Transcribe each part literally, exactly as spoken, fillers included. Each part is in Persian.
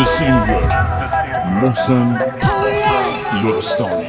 The singer محسن لرستانی.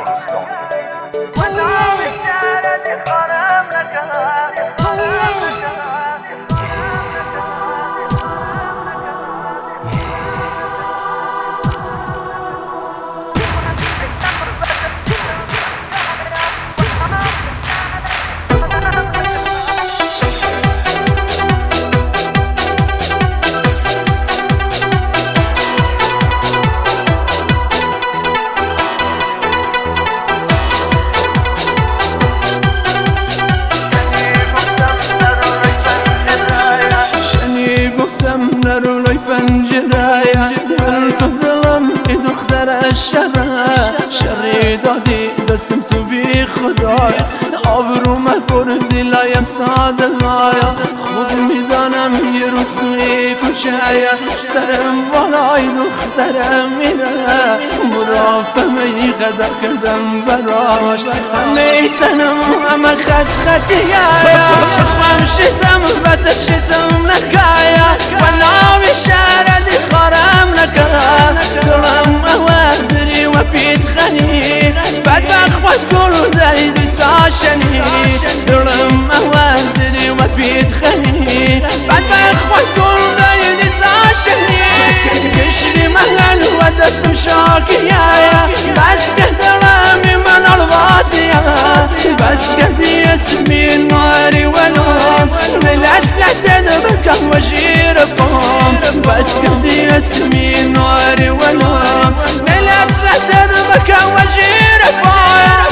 نرو لای پنجره من تو دلم ای دختر شره شری دادی دستم تو بی خدای آبرو مکردی لایم ساده لایا خود میدانم یه روز توی کوچه سرم بالای دخترم میره مرافمه ای قدر کردم براش همه تنم همه خط خطیه خم شتم بتر شتم نکایا و ناوی شردی خارم نکا دلم اوه دری و پیت خنی بد بخوت گلو دایدی ساشنی دلم اوه دری و پیت خنی بد بخوت گلو دایدی ساشنی کشری محل و دستم شاکیه بس که دلمی من الوازیه بس که دی اسمی ناری ولوم ملت لتد بکم و جیر قوم بس که دی اسمی ناری ولوم ملت لتد بکم و جیر قوم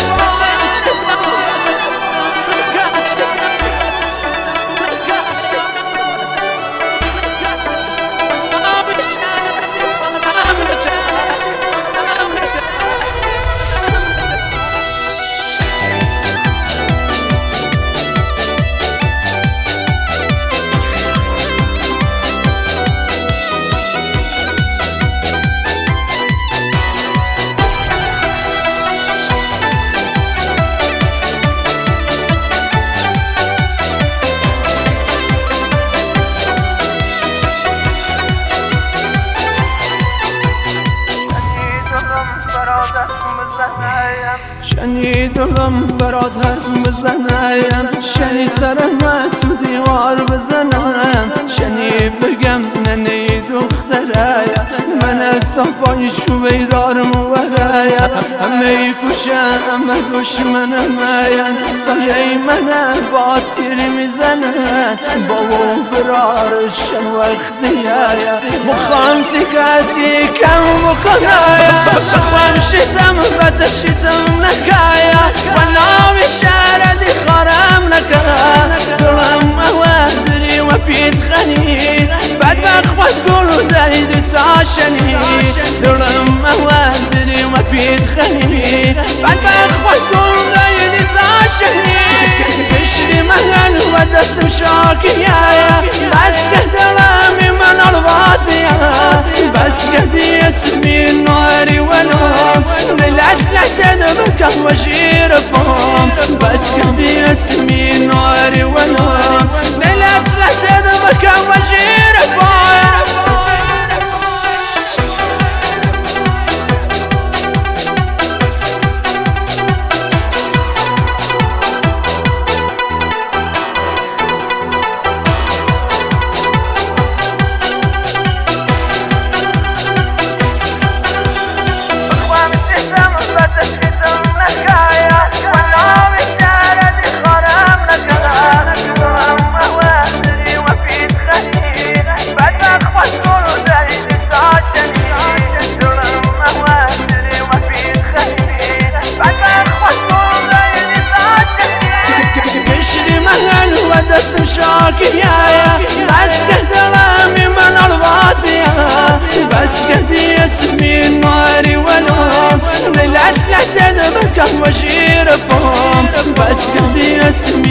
شنی دلم برات حرف بزنم شنی سرم تو دیوار بزنم شنی بگم ننی دختره من صفای چوبی دارم وره همه کوچه همه دشمنم سایه من با تیر میزنه بابا برارشن وقتیه مخوام سکتی کم بکنه بخوام شتم بتر شتم نکایا و ناوی شردی خارم نکا دلم اوه دری و پیت خنی بد بخوت گلو دایدی ساشنی دلم اوه دری و پیت خنی بد بخوت گلو دایدی ساشنی کشری محل و دستم شاکیه بس که دلمی من الوازیه بس که دی اسمی ناری ولوم ملت لتد بکم و جیر قوم بس که دی اسمی ناری ولوم ملت لتد بکم و جیر قوم دستم شاکیه بس که دلمی من الوازیه بس که دی اسمی ناری ولوم ملت لتد بکم و جیر قوم بس که دی اسمی